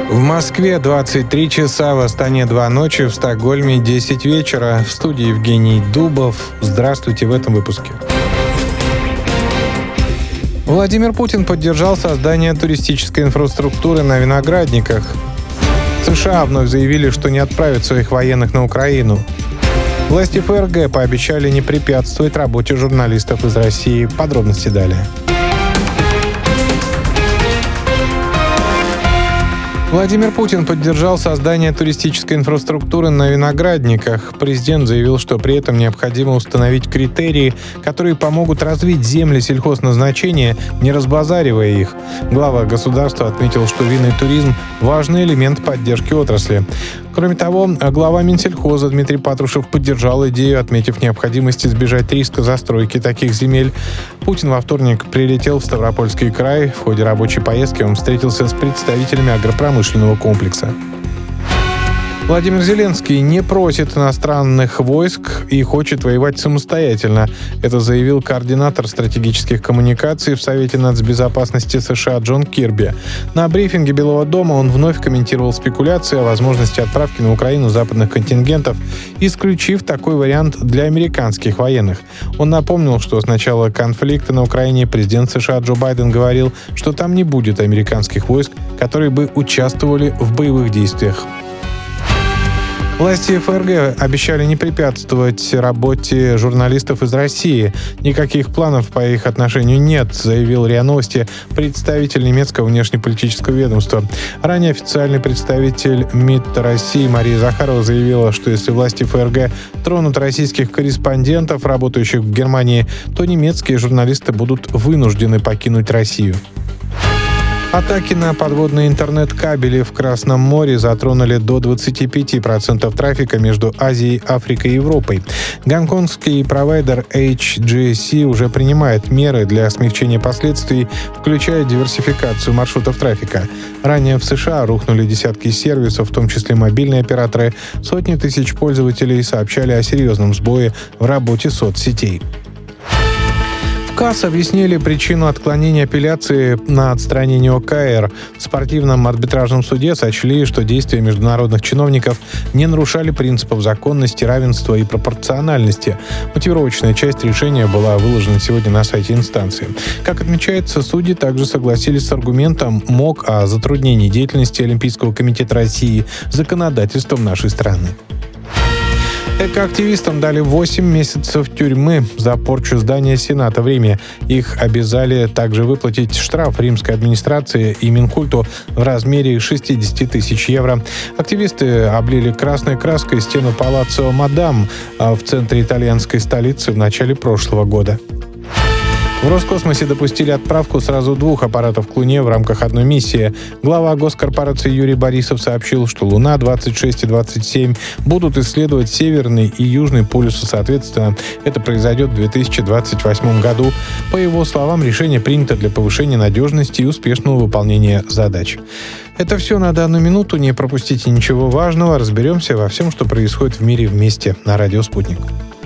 В Москве 23 часа, в Астане 2 ночи, в Стокгольме 10 вечера. В студии Евгений Дубов. Здравствуйте в этом выпуске. Владимир Путин поддержал создание туристической инфраструктуры на виноградниках. США вновь заявили, что не отправят своих военных на Украину. Власти ФРГ пообещали не препятствовать работе журналистов из России. Подробности далее. Владимир Путин поддержал создание туристической инфраструктуры на виноградниках. Президент заявил, что при этом необходимо установить критерии, которые помогут развить земли сельхозназначения, не разбазаривая их. Глава государства отметил, что винный туризм – важный элемент поддержки отрасли. Кроме того, глава Минсельхоза Дмитрий Патрушев поддержал идею, отметив необходимость избежать риска застройки таких земель. Путин во вторник прилетел в Ставропольский край. В ходе рабочей поездки он встретился с представителями агропромышленного комплекса. Владимир Зеленский не просит иностранных войск и хочет воевать самостоятельно. Это заявил координатор стратегических коммуникаций в Совете нацбезопасности США Джон Кирби. На брифинге Белого дома он вновь комментировал спекуляции о возможности отправки на Украину западных контингентов, исключив такой вариант для американских военных. Он напомнил, что с начала конфликта на Украине президент США Джо Байден говорил, что там не будет американских войск, которые бы участвовали в боевых действиях. Власти ФРГ обещали не препятствовать работе журналистов из России. Никаких планов по их отношению нет, заявил РИА Новости представитель немецкого внешнеполитического ведомства. Ранее официальный представитель МИД России Мария Захарова заявила, что если власти ФРГ тронут российских корреспондентов, работающих в Германии, то немецкие журналисты будут вынуждены покинуть Россию. Атаки на подводные интернет-кабели в Красном море затронули до 25% трафика между Азией, Африкой и Европой. Гонконгский провайдер HGC уже принимает меры для смягчения последствий, включая диверсификацию маршрутов трафика. Ранее в США рухнули десятки сервисов, в том числе мобильные операторы. Сотни тысяч пользователей сообщали о серьезном сбое в работе соцсетей. В КАС объяснили причину отклонения апелляции на отстранение ОКР. В спортивном арбитражном суде сочли, что действия международных чиновников не нарушали принципов законности, равенства и пропорциональности. Мотивировочная часть решения была выложена сегодня на сайте инстанции. Как отмечается, судьи также согласились с аргументом МОК о затруднении деятельности Олимпийского комитета России законодательством нашей страны. Экоактивистам дали 8 месяцев тюрьмы за порчу здания Сената в Риме. Их обязали также выплатить штраф римской администрации и Минкульту в размере 60 тысяч евро. Активисты облили красной краской стену Палаццо Мадам в центре итальянской столицы в начале прошлого года. В Роскосмосе допустили отправку сразу 2 аппаратов к Луне в рамках одной миссии. Глава госкорпорации Юрий Борисов сообщил, что Луна-26 и 27 будут исследовать северный и южный полюсы соответственно. Это произойдет в 2028 году. По его словам, решение принято для повышения надежности и успешного выполнения задач. Это все на данную минуту. Не пропустите ничего важного. Разберемся во всем, что происходит в мире вместе на Радио Спутник.